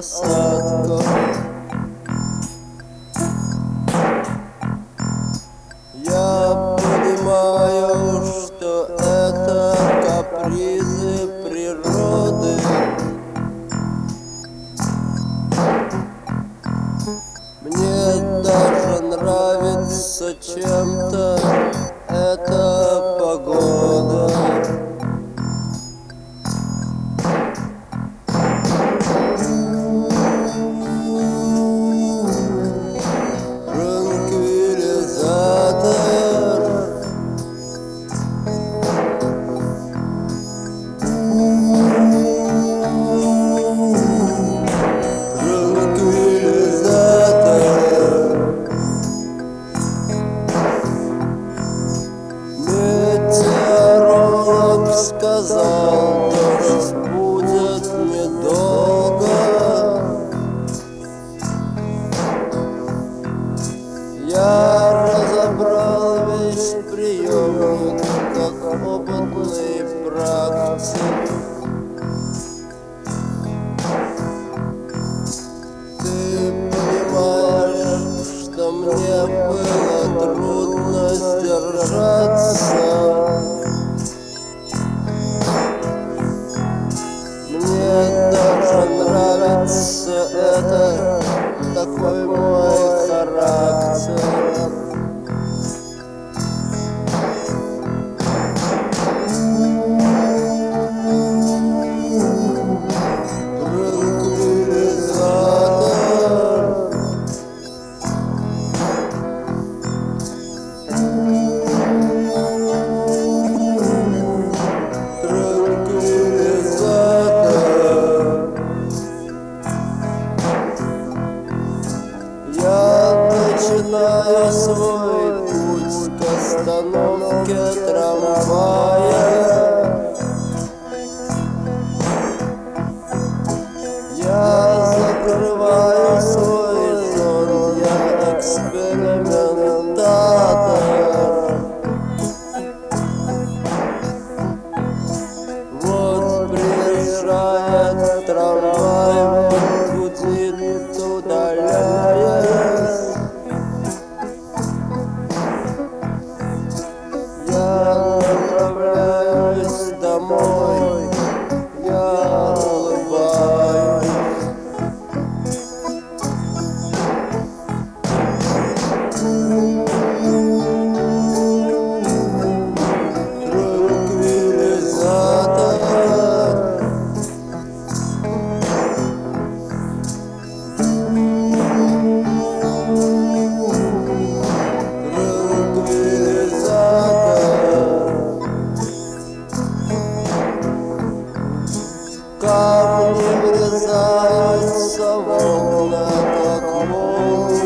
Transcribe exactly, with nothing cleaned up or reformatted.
осадков. Я понимаю, что это капризы природы. Мне даже нравится чем-то эта погода. Сказал, дождь будет недолго. Я разобрал весь приемник, как опытный практик. Ты понимаешь, что мне было трудно сдержаться. Мне даже нравится это, такой мой характер. Начинаю свой путь к остановке трамвая. Я закрываю свой зон, я экспериментатор. Вот приезжает трамвай, он гудит, удаляясь. Я направляюсь домой, я улыбаюсь. Транквилизатор. Камни врезаются в окна, как волны.